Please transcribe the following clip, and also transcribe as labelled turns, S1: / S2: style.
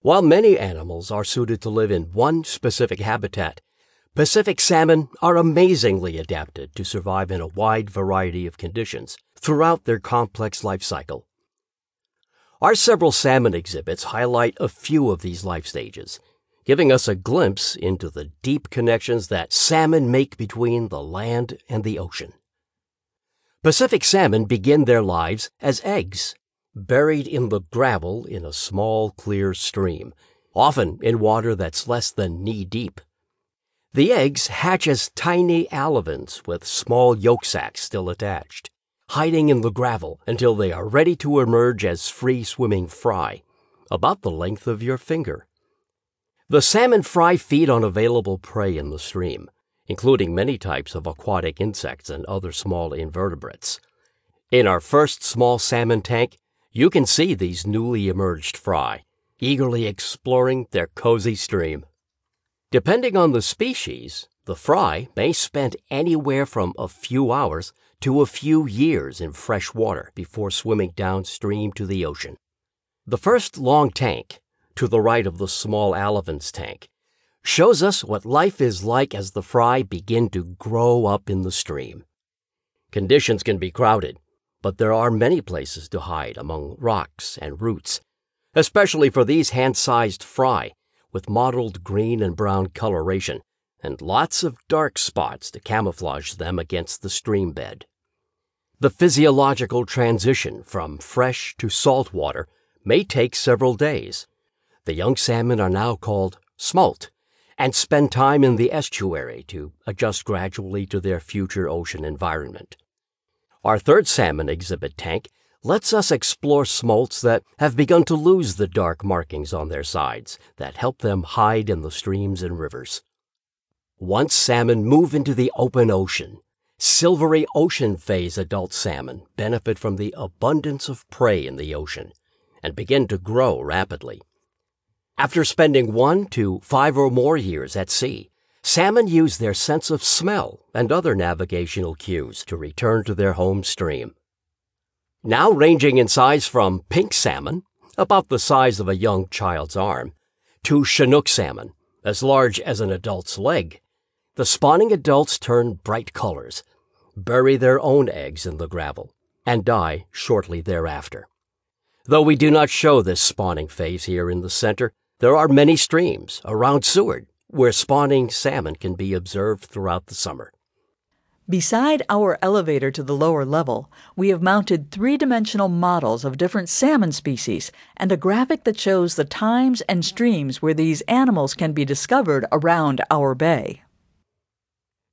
S1: While many animals are suited to live in one specific habitat, Pacific salmon are amazingly adapted to survive in a wide variety of conditions throughout their complex life cycle. Our several salmon exhibits highlight a few of these life stages, giving us a glimpse into the deep connections that salmon make between the land and the ocean. Pacific salmon begin their lives as eggs, buried in the gravel in a small, clear stream, often in water that's less than knee-deep. The eggs hatch as tiny alevins with small yolk sacs still attached, hiding in the gravel until they are ready to emerge as free-swimming fry, about the length of your finger. The salmon fry feed on available prey in the stream, including many types of aquatic insects and other small invertebrates. In our first small salmon tank, you can see these newly emerged fry, eagerly exploring their cozy stream. Depending on the species, the fry may spend anywhere from a few hours to a few years in fresh water before swimming downstream to the ocean. The first long tank, to the right of the small alevins tank, shows us what life is like as the fry begin to grow up in the stream. Conditions can be crowded, but there are many places to hide among rocks and roots, especially for these hand-sized fry with mottled green and brown coloration and lots of dark spots to camouflage them against the stream bed. The physiological transition from fresh to salt water may take several days. The young salmon are now called smolt and spend time in the estuary to adjust gradually to their future ocean environment. Our third salmon exhibit tank lets us explore smolts that have begun to lose the dark markings on their sides that help them hide in the streams and rivers. Once salmon move into the open ocean, silvery ocean phase adult salmon benefit from the abundance of prey in the ocean and begin to grow rapidly. After spending 1 to 5 or more years at sea, salmon use their sense of smell and other navigational cues to return to their home stream. Now ranging in size from pink salmon, about the size of a young child's arm, to Chinook salmon, as large as an adult's leg, the spawning adults turn bright colors, bury their own eggs in the gravel, and die shortly thereafter. Though we do not show this spawning phase here in the center, there are many streams around Seward where spawning salmon can be observed throughout the summer.
S2: Beside our elevator to the lower level, we have mounted three-dimensional models of different salmon species and a graphic that shows the times and streams where these animals can be discovered around our bay.